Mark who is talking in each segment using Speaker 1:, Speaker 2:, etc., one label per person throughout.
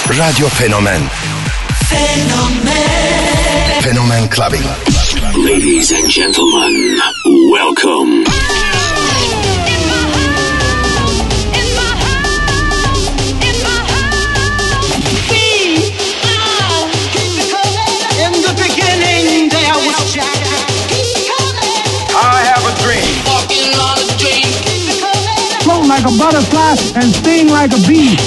Speaker 1: Radyo Fenomen. Fenomen Clubbing.
Speaker 2: Ladies and gentlemen, welcome.
Speaker 3: Float like a butterfly and sting like a bee.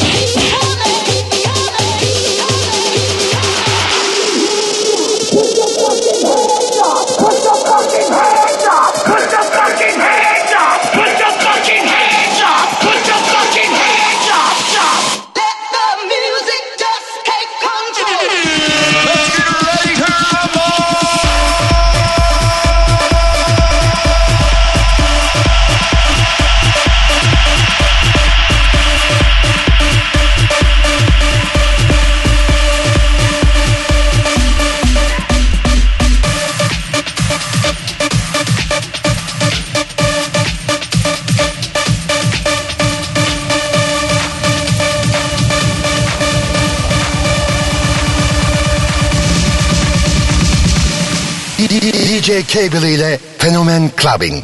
Speaker 1: DJ Cable ile Fenomen Clubbing.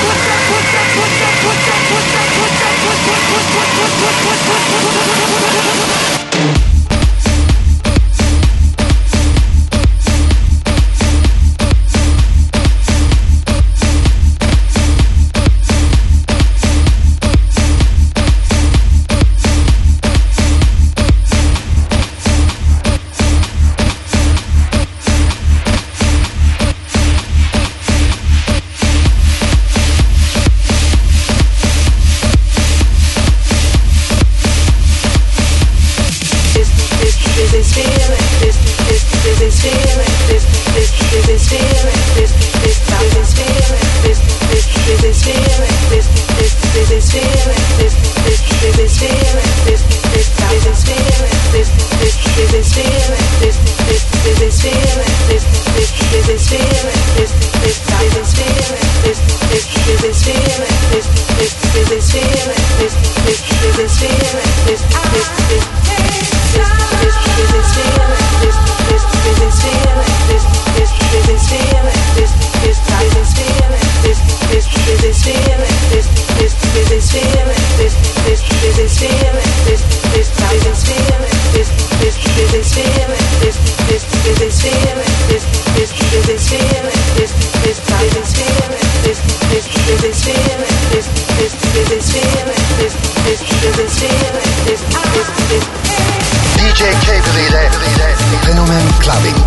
Speaker 4: Put
Speaker 1: DJ Cable ile Fenomen Clubbing.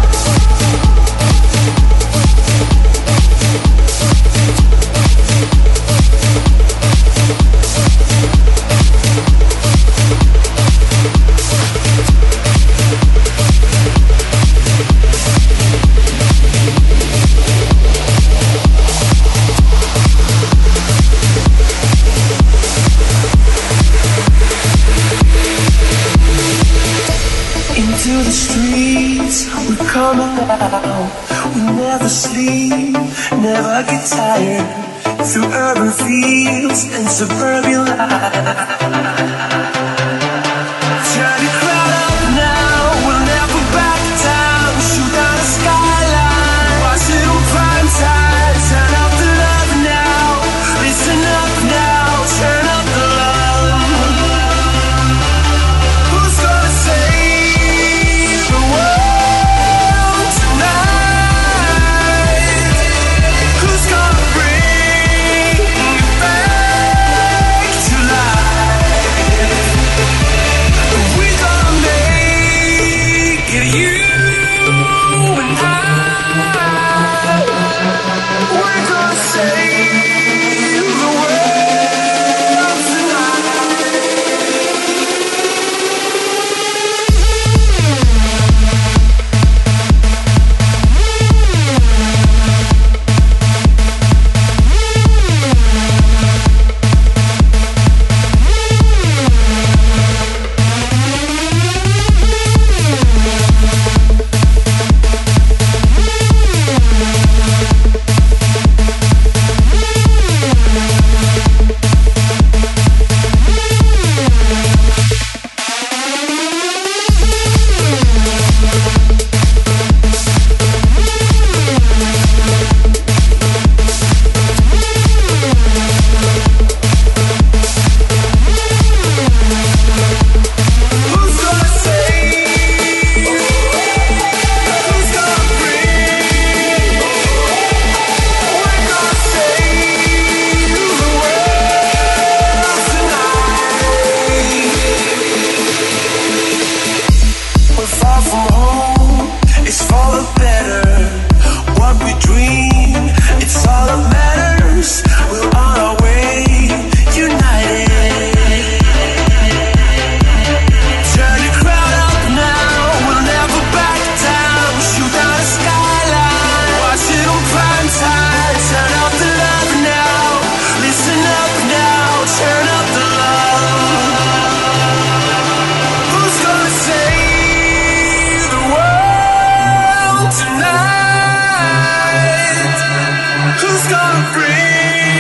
Speaker 4: Into the streets, we're coming out. We never sleep, never get tired. Through urban fields and suburban life. Turn the crowd up now, we'll never back down. Shoot down the skyline, watch it on prime time. Turn up the love now, listen up now. Turn up the love. Who's gonna save the world tonight? Who's gonna bring it back to life? We're gonna make it, you and I. We're gonna save the world tonight. Who's gonna save? Who's gonna bring? We're gonna save the world tonight. We're far from home, it's for the better. What we dream, it's all that matters. We're on our way, united. Turn the crowd up now, we'll never back down. Shoot down the skyline, watch it on prime time. Turn up the love now, listen up now. Turn up the love. Who's gonna save the world tonight? Who's gonna bring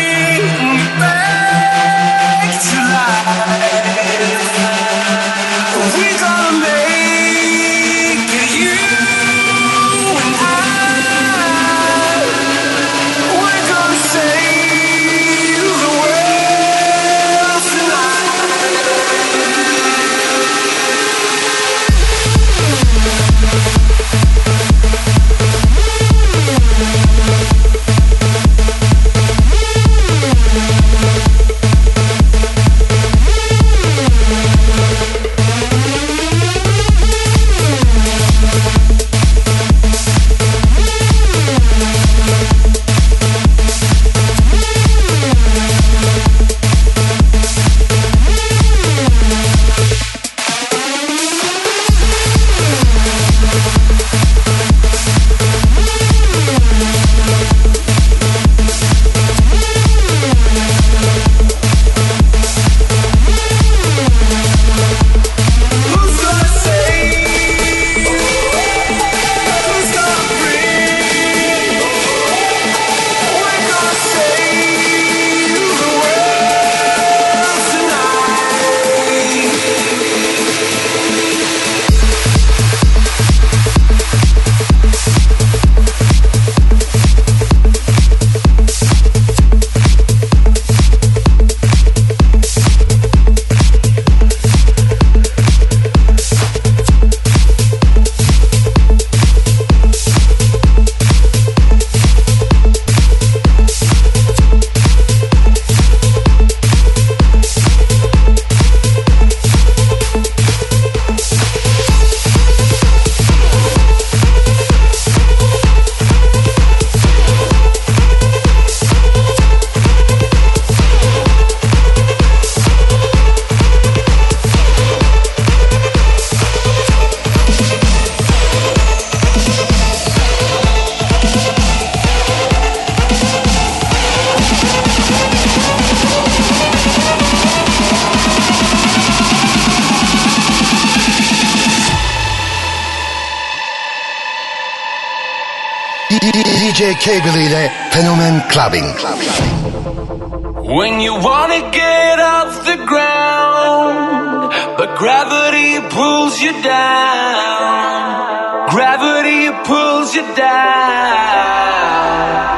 Speaker 1: DJ Cable ile Fenomen Clubbing.
Speaker 4: When you wanna get off the ground, but gravity pulls you down. Gravity pulls you down.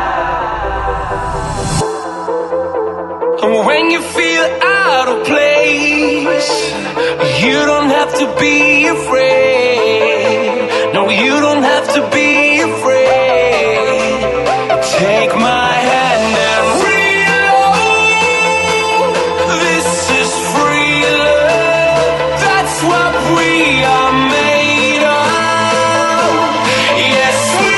Speaker 4: And when you feel out of place, you don't have to be afraid. No, you don't have to be afraid. Take my hand and reload. This is free love. That's what we are made of. Yes, we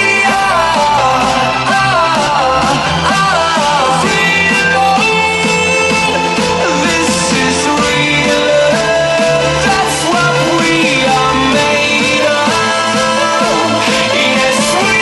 Speaker 4: are. Free love. This is real love. That's what we are made of. Yes, we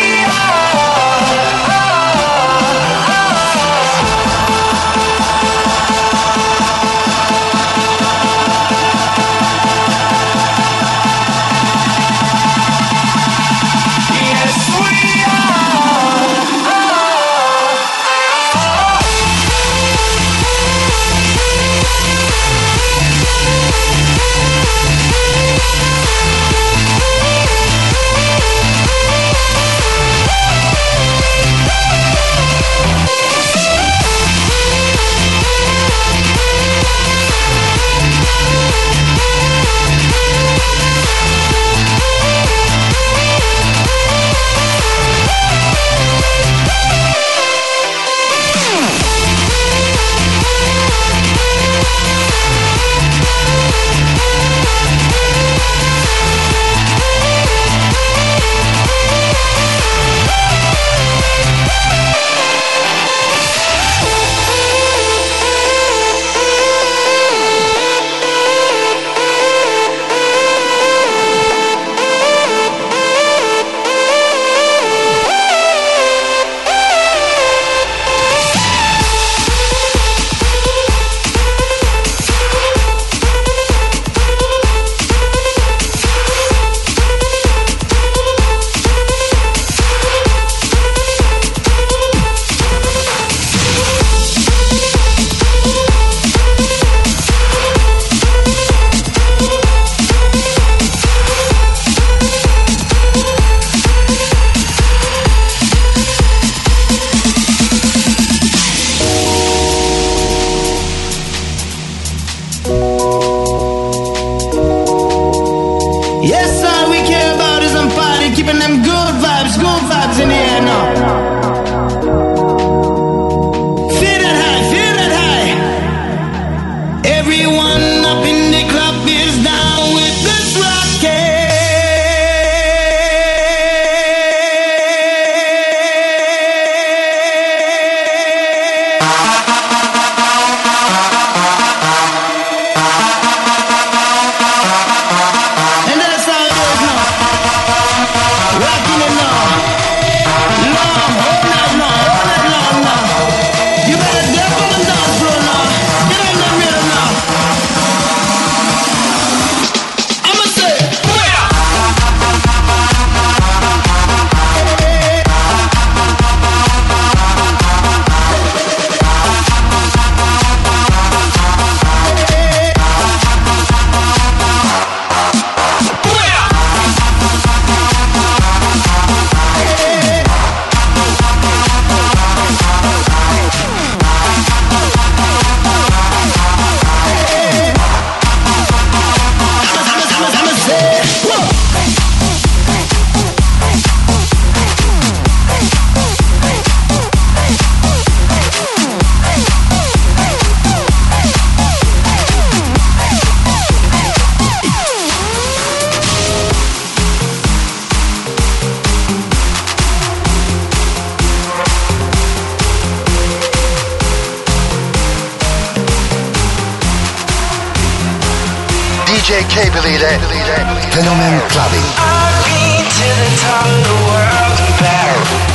Speaker 1: DJ Cable ile Fenomen Clubbing.
Speaker 4: I've been to the top of the world and back.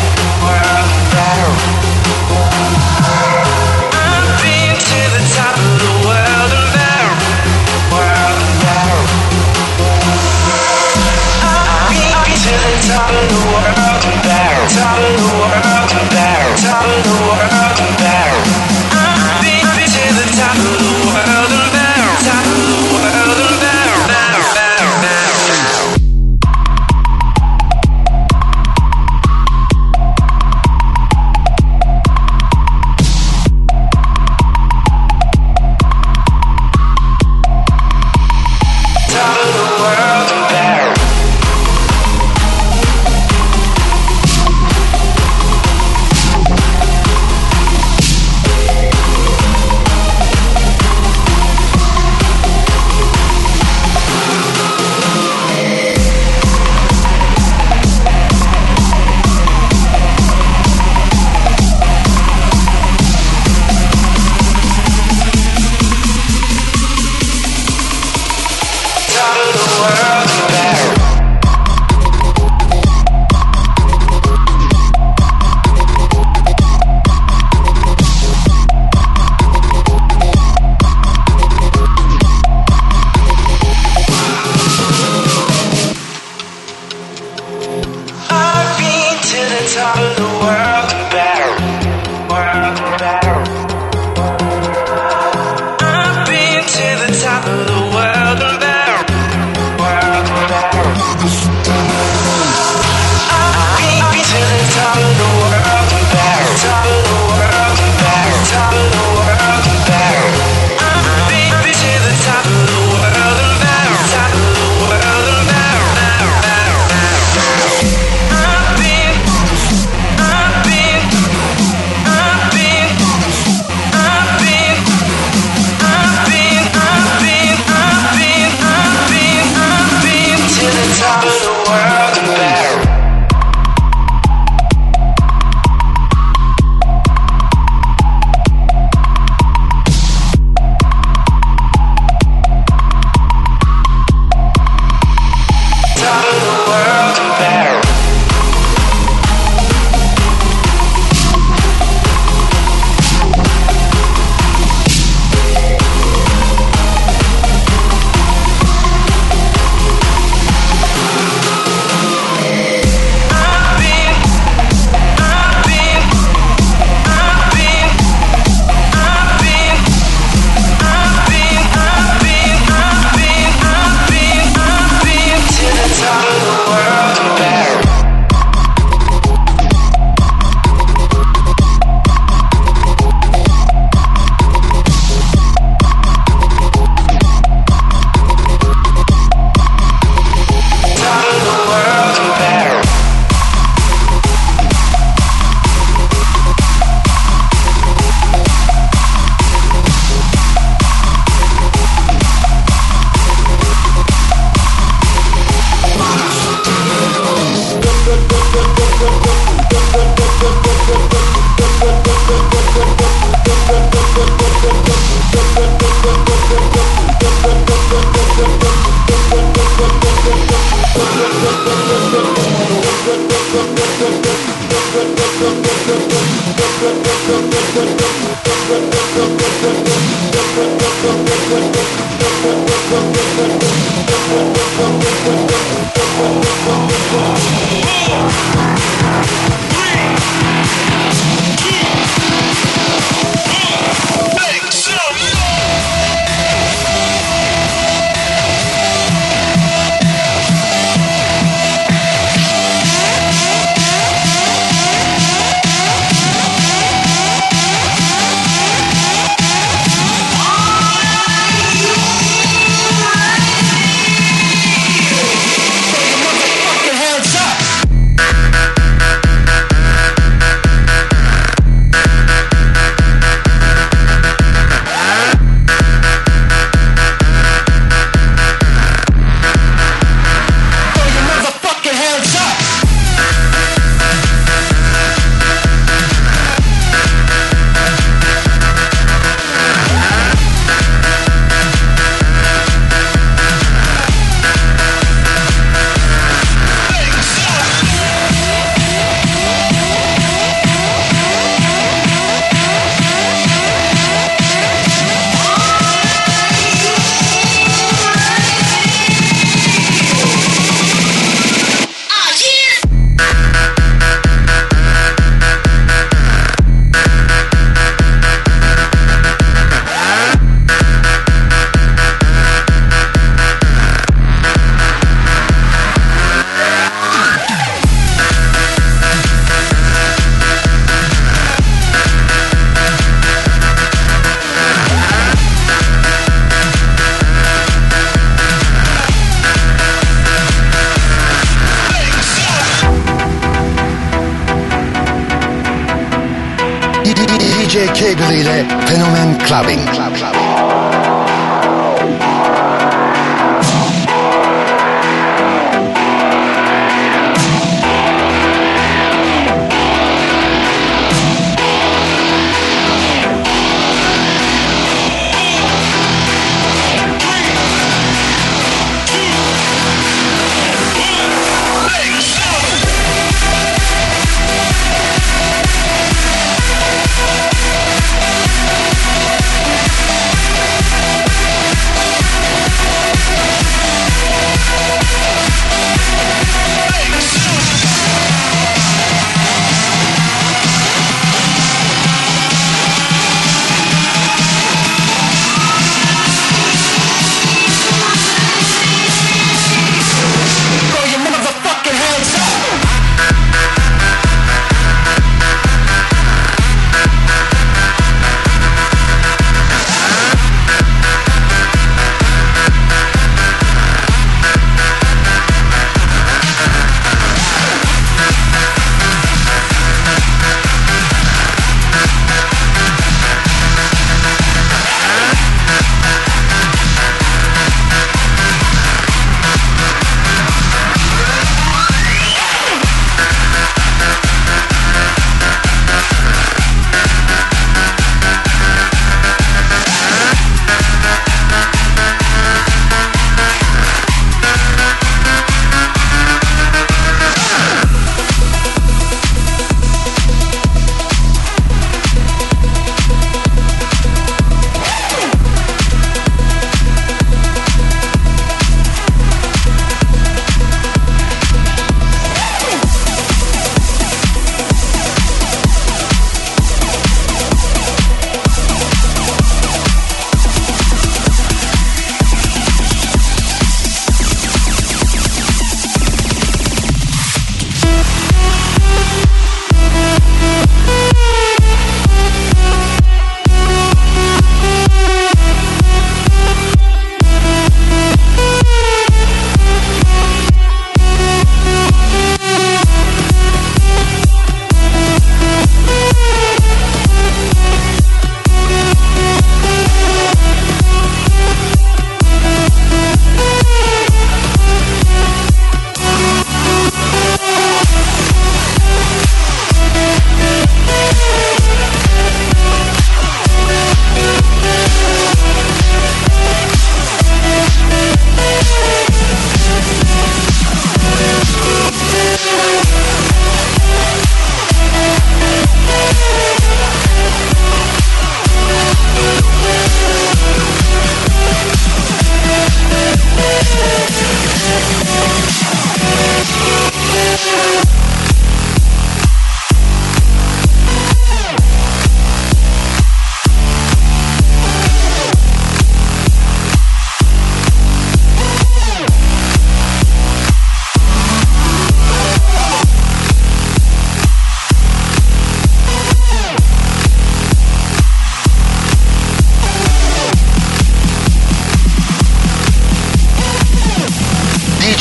Speaker 4: I've been to the top of the world and back. I've been to the top of the world and back. Top of the world.
Speaker 1: DJ Cable ile Fenomen Clubbing.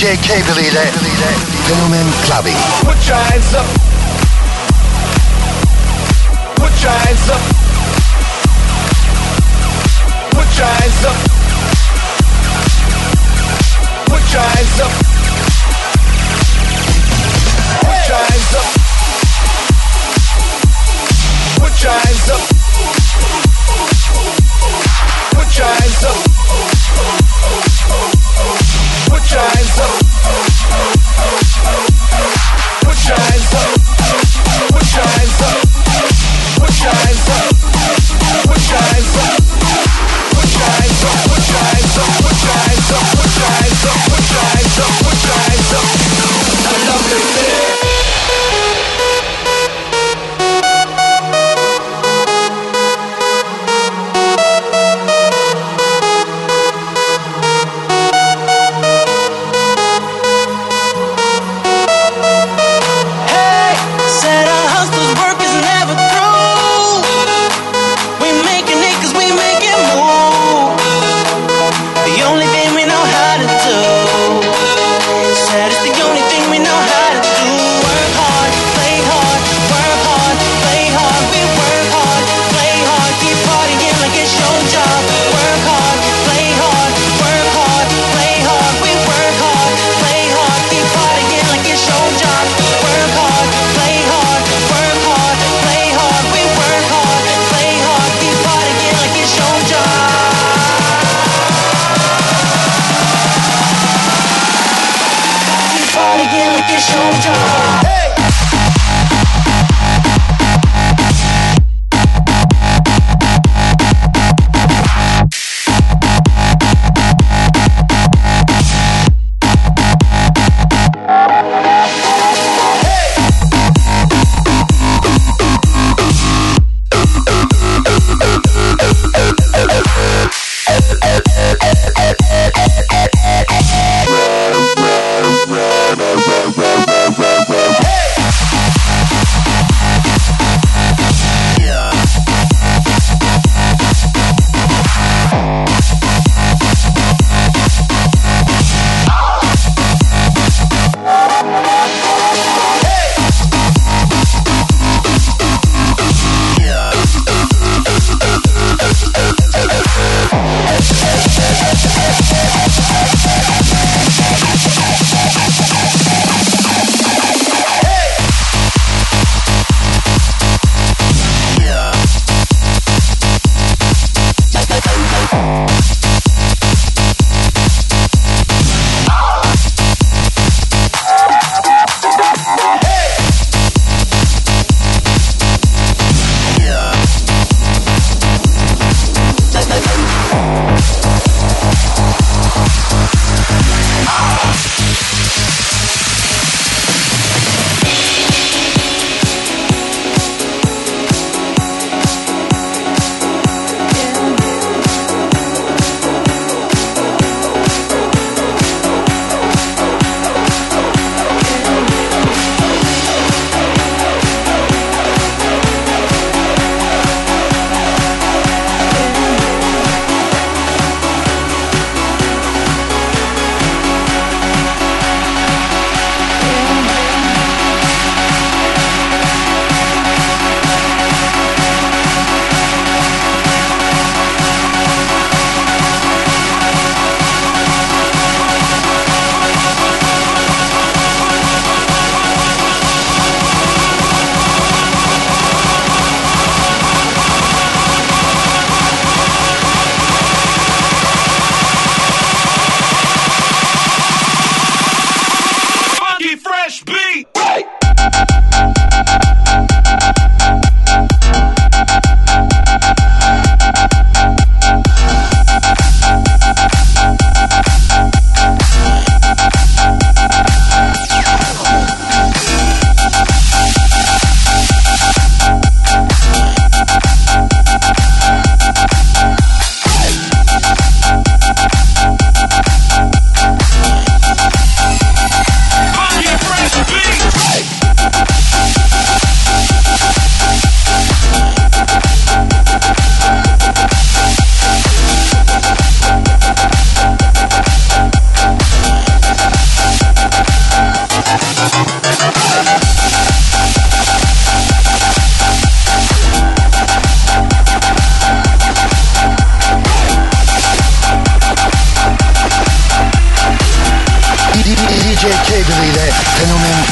Speaker 1: DJ Cable ile Fenomen Clubbing.
Speaker 4: Put your hands up. Put your hands up. Put your hands up. Put your hands up. Put your hands up. Put your hands up. Put your hands up. Put your hands up. Put your hands up. Put your hands up. Put your hands up. Put your hands up. Put your hands up. Put your hands up. Put your hands up. Put your hands up. Put your hands up. Put your hands up.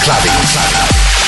Speaker 1: Clubbing.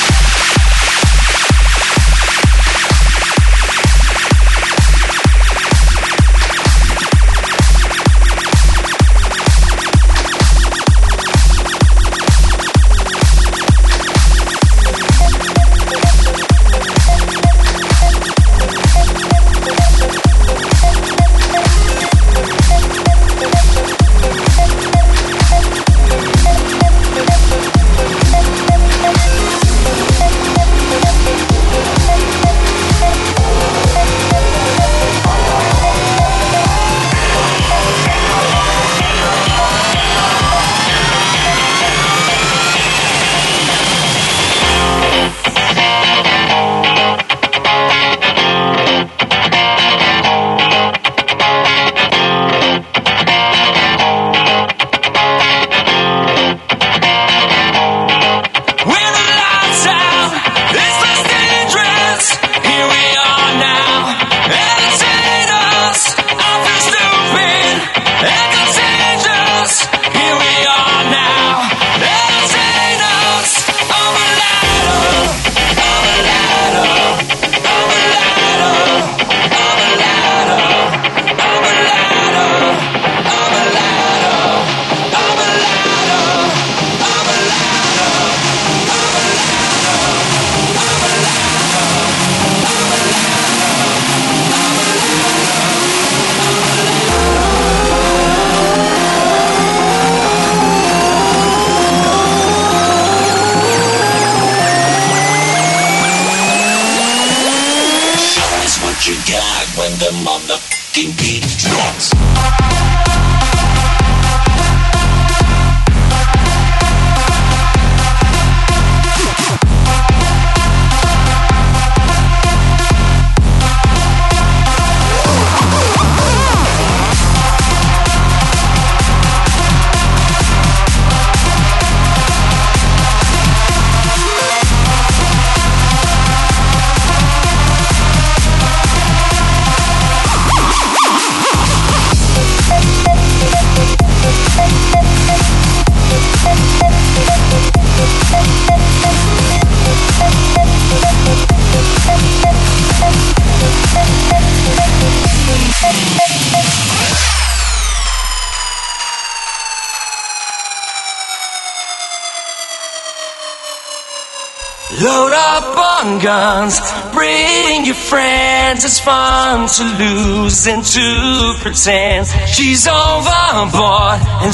Speaker 4: Load up on guns, bring your friends. It's fun to lose and to pretend. She's overboard and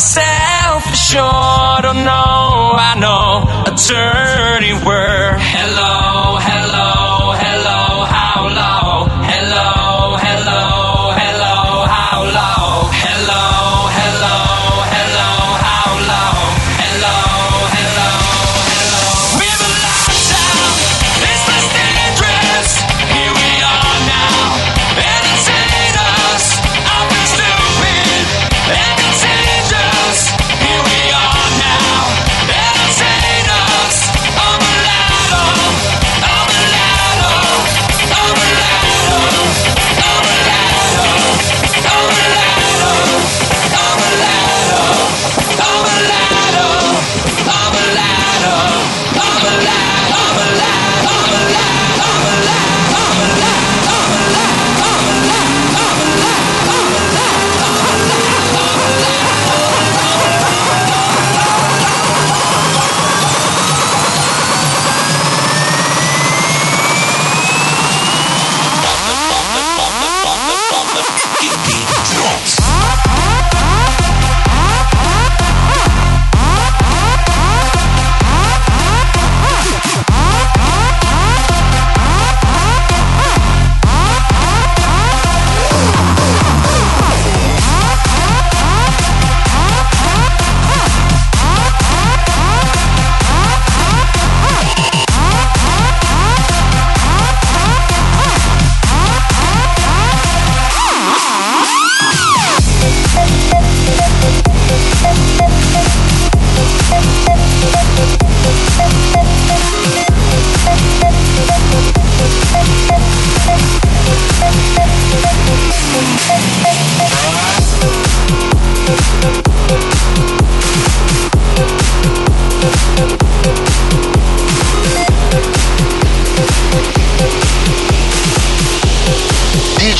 Speaker 4: self-assured. Oh no, I know a dirty word. Hello, hello, hello, how low? Hello, hello, hello, how low? Hello, hello, hello, how low? Hello, hello, hello. We've been locked down, it's less dangerous. Here we are now, entertain us. I've been stupid and contagious. Here we are now, entertain us. I'm a ladder, I'm a ladder.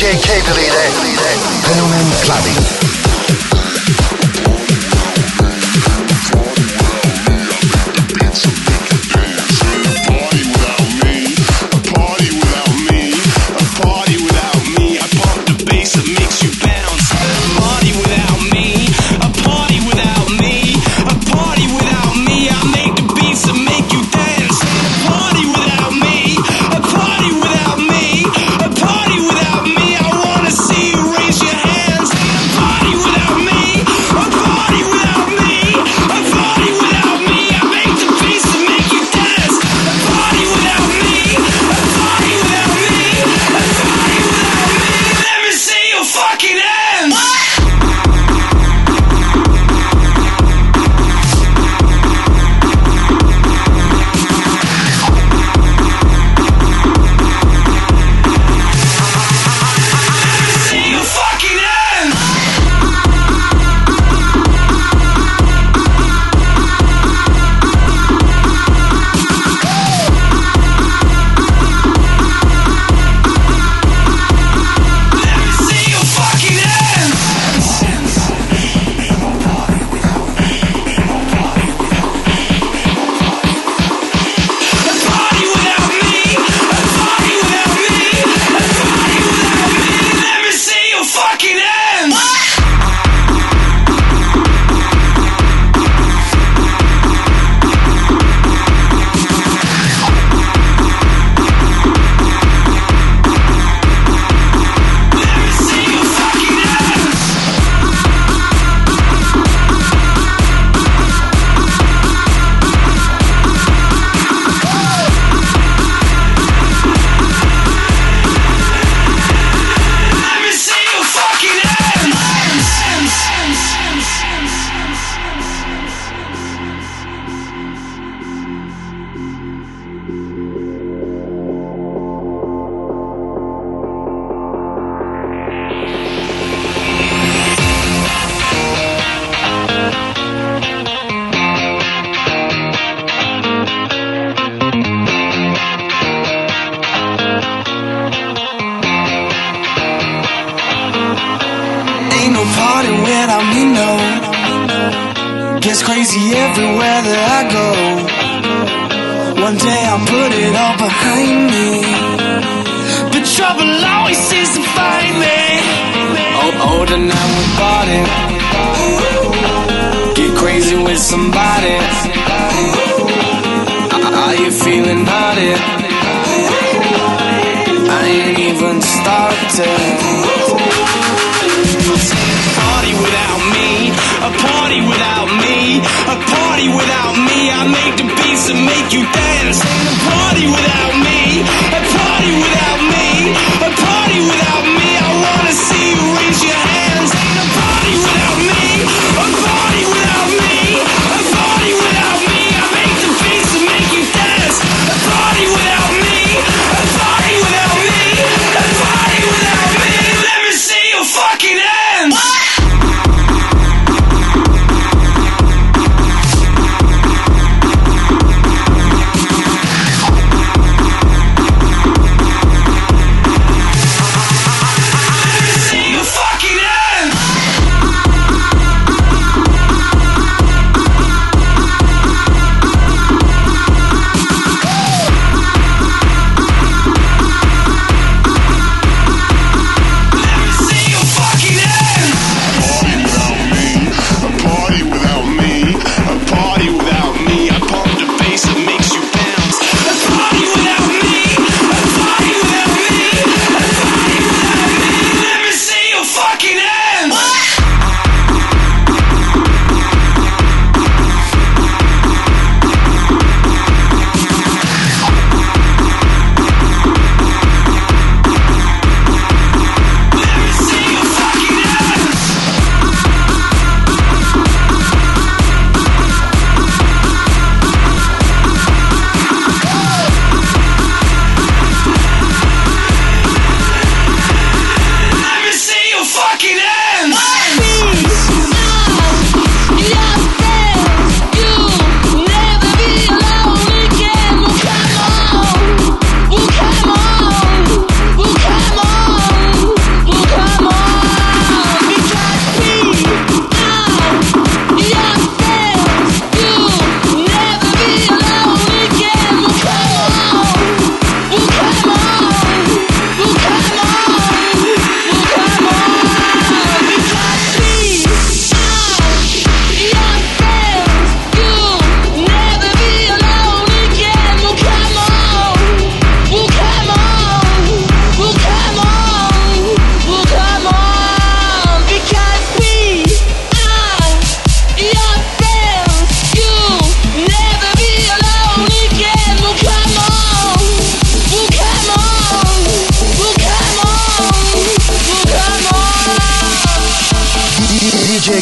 Speaker 1: DJ K-Delete, Fenomen Clubbing.
Speaker 4: Gets crazy everywhere that I go. One day I'll put it all behind me, but trouble always seems to find me. Oh, tonight we party. Get crazy with somebody. Are you feeling naughty? I ain't even started. Party without me, a party without me, a party without me. I make the beats that make you dance. A party without me, a party without me, a party without me. I wanna see you raise your hands. A party without me, a party without me, a party without me. I make the beats that make you dance. A party without me, a party without me, a party without me. Let me see your fucking hands.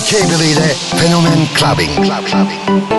Speaker 1: Kebeleri Fenomen Clubbing.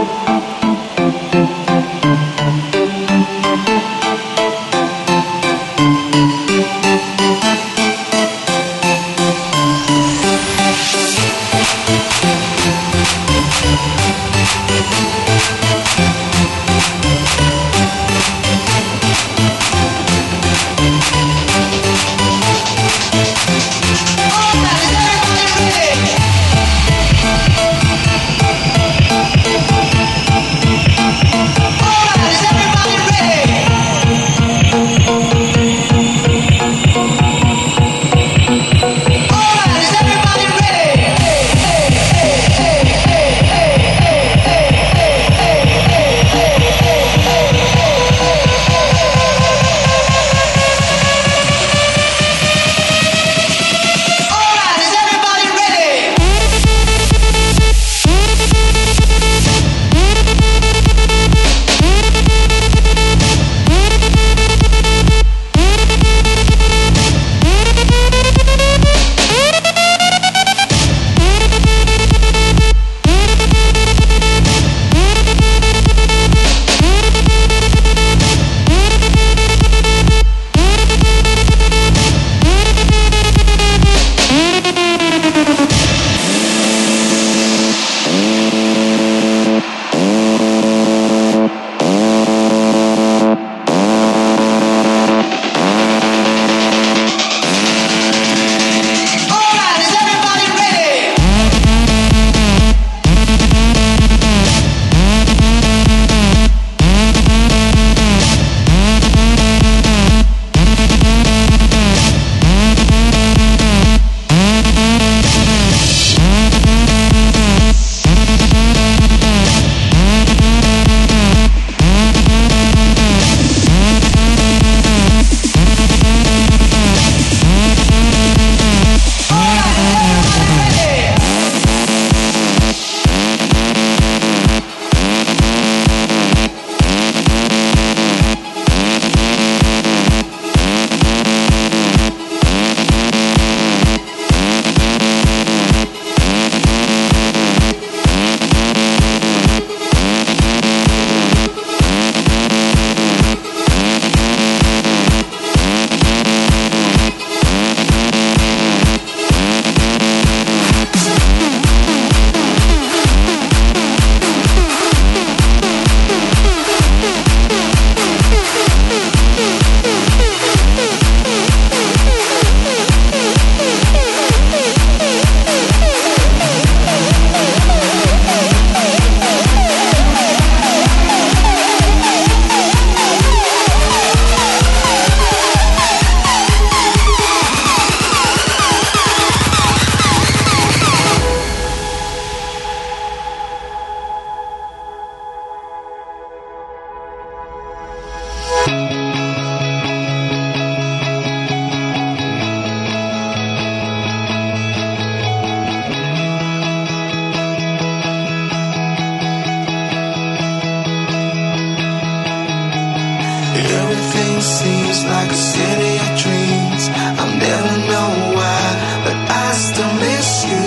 Speaker 5: Everything seems like a city of dreams. I'll never know why, but I still miss you.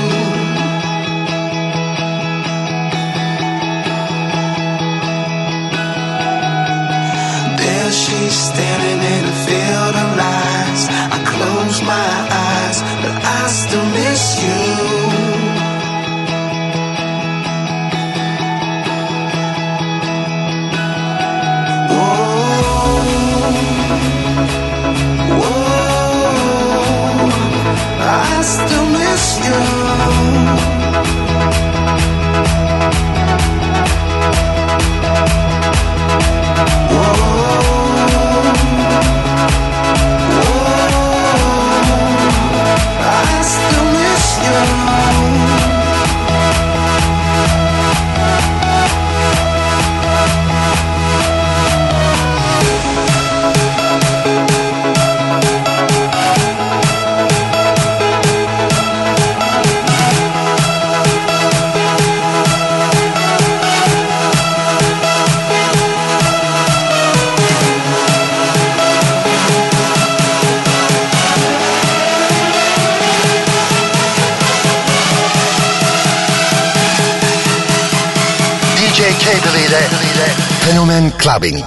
Speaker 5: There she's standing in a field of lights. I close my eyes, but I still miss you. I still miss you. I still miss you.
Speaker 1: Cable ile Fenomen Clubbing.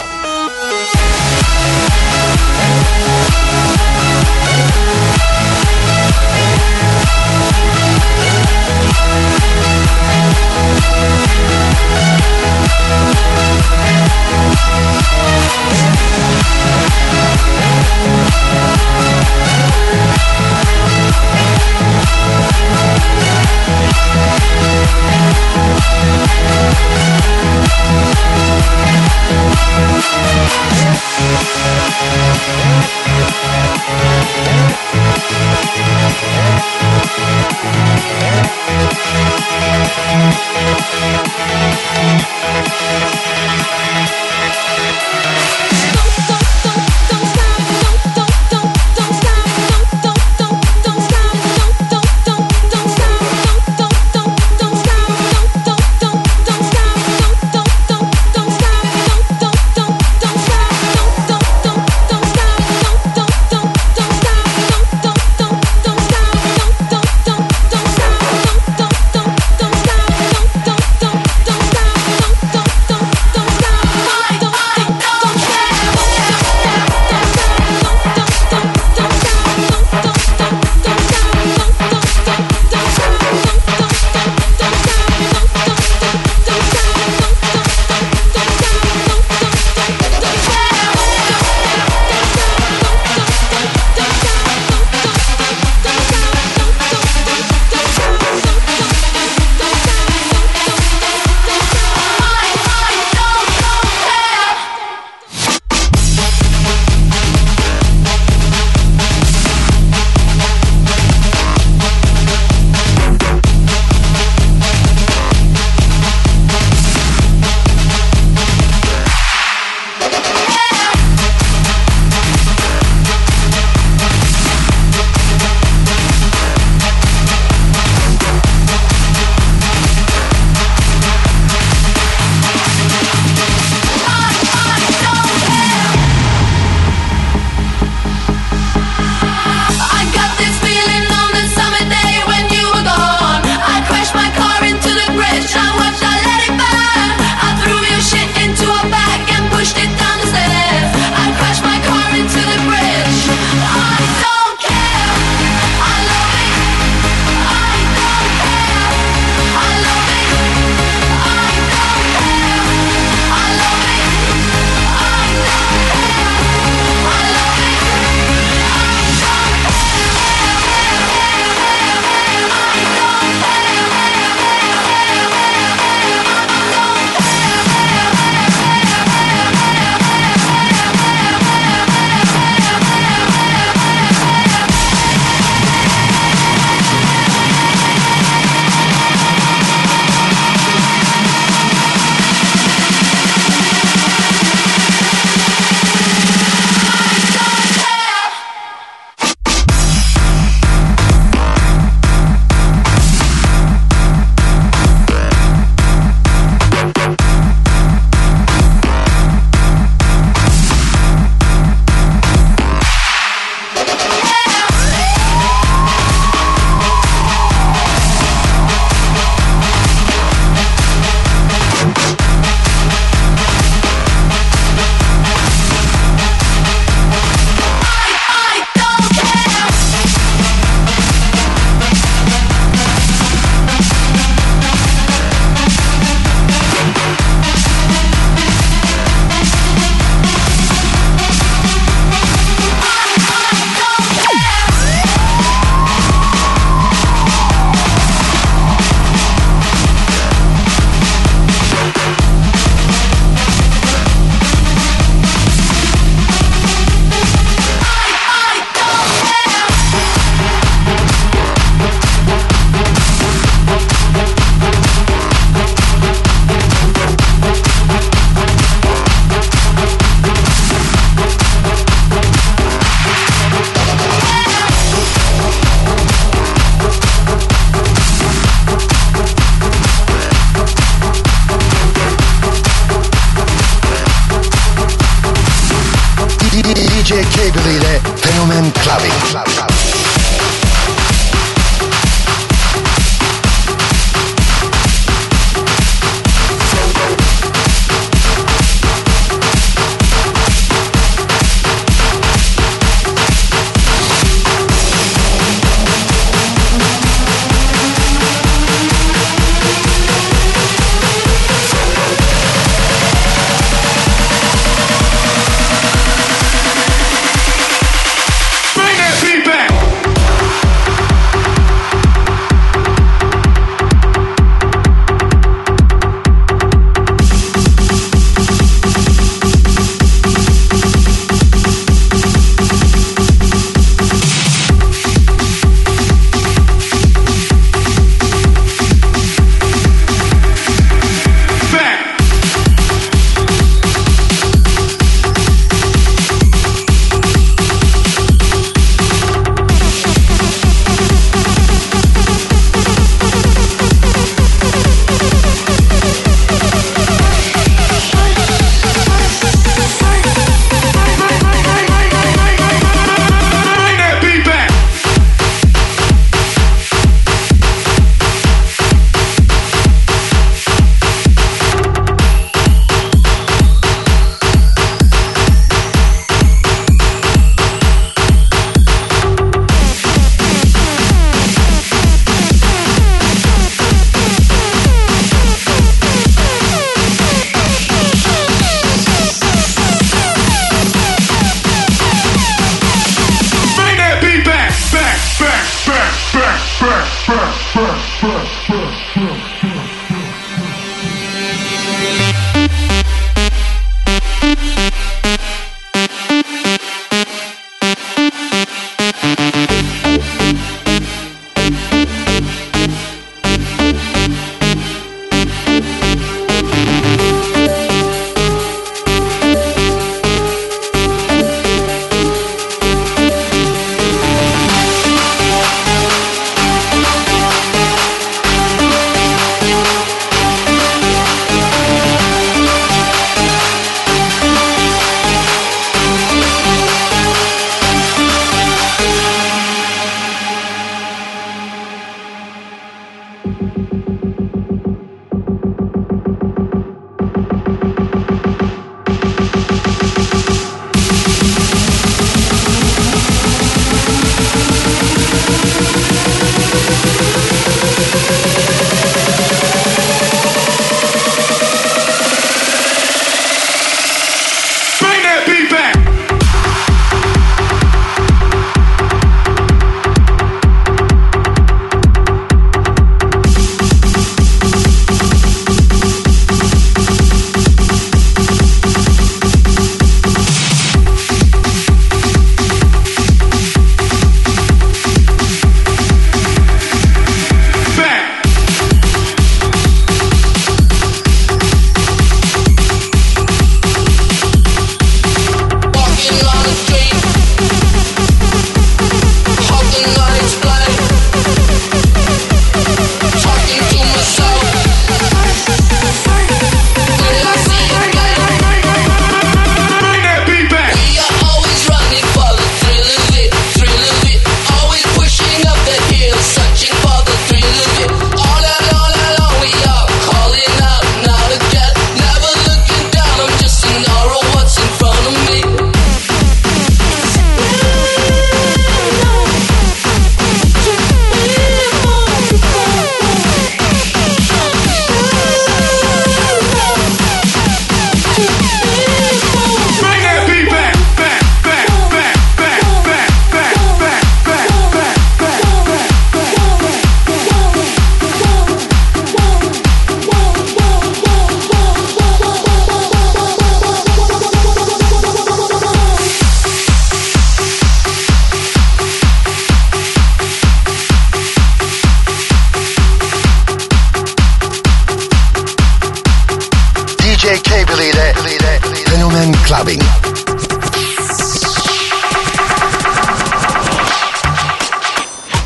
Speaker 1: DJ Cable ile Fenomen Clubbing.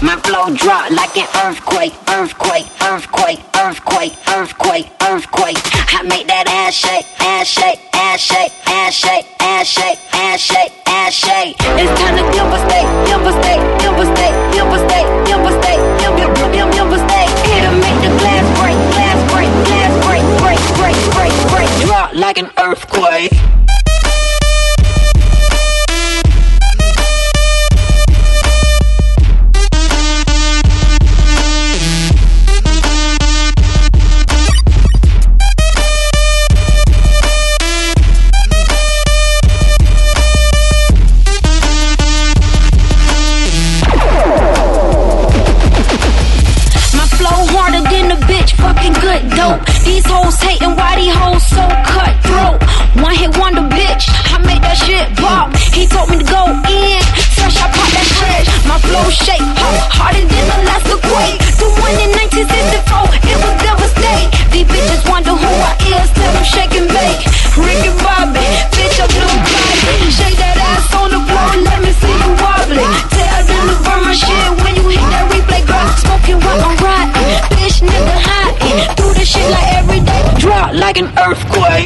Speaker 6: My flow drop like an earthquake, earthquake, earthquake, earthquake, earthquake, earthquake. I make that ass shake, ass shake, ass shake, ass shake, ass shake, ass shake, ass shake. It's time to devastate, devastate, devastate, devastate, devastate, devastate. It'll make the glass break, glass break, glass break, break, break, break, break. Drop like an earthquake. Fucking good dope. These hoes hating, why these hoes so cutthroat? One hit wonder, bitch. I made that shit pop. He told me to go in. Fresh, I pop that shit. My flow shake, harder than the last quake. The one in 1964, it was devastate. These bitches wonder who I is. Tell them shake and bake. Ricky Bobby, bitch, I'm blue Bobby. Shake that ass on the floor, let me see you wobbling. Tell them to burn my shit when you hit that replay, girl. Smoking while I'm riding. Bitch, nigga, hiding. Do this shit like every day. Drop like an earthquake.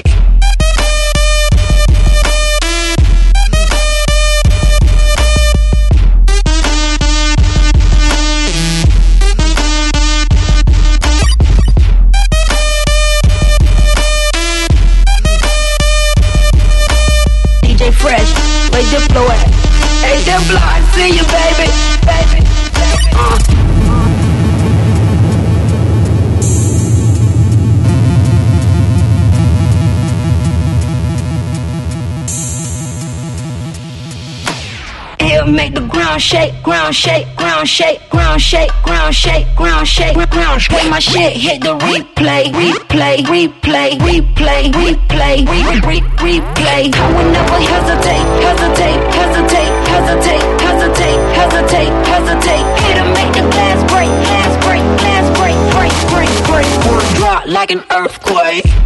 Speaker 6: DJ Fresh, where the flow at? Hey, the flow, I see you, baby, baby, baby. It'll make the ground shake, ground shake, ground shake, ground shake, ground shake, ground shake, ground shake. When my shit hit the replay, replay, replay, replay, replay, replay. I will never hesitate, hesitate, hesitate, hesitate, hesitate, hesitate, hesitate. It'll make the glass break, glass break, glass break, break, break, break. Drop like an earthquake.